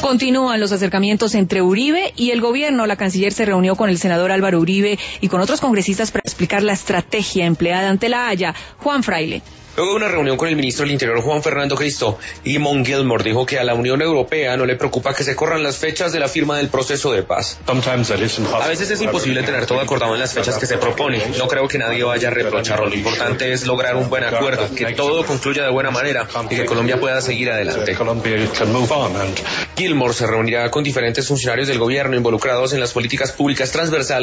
Continúan los acercamientos entre Uribe y el gobierno. La canciller se reunió con el senador Álvaro Uribe y con otros congresistas para explicar la estrategia empleada ante la Haya. Juan Fraile. Luego de una reunión con el ministro del Interior, Juan Fernando Cristo, Eamon Gilmore dijo que a la Unión Europea no le preocupa que se corran las fechas de la firma del proceso de paz. A veces es imposible tener todo acordado en las fechas que se propone. No creo que nadie vaya a reprocharlo. Lo importante es lograr un buen acuerdo, que todo concluya de buena manera y que Colombia pueda seguir adelante. Gilmore se reunirá con diferentes funcionarios del gobierno involucrados en las políticas públicas transversales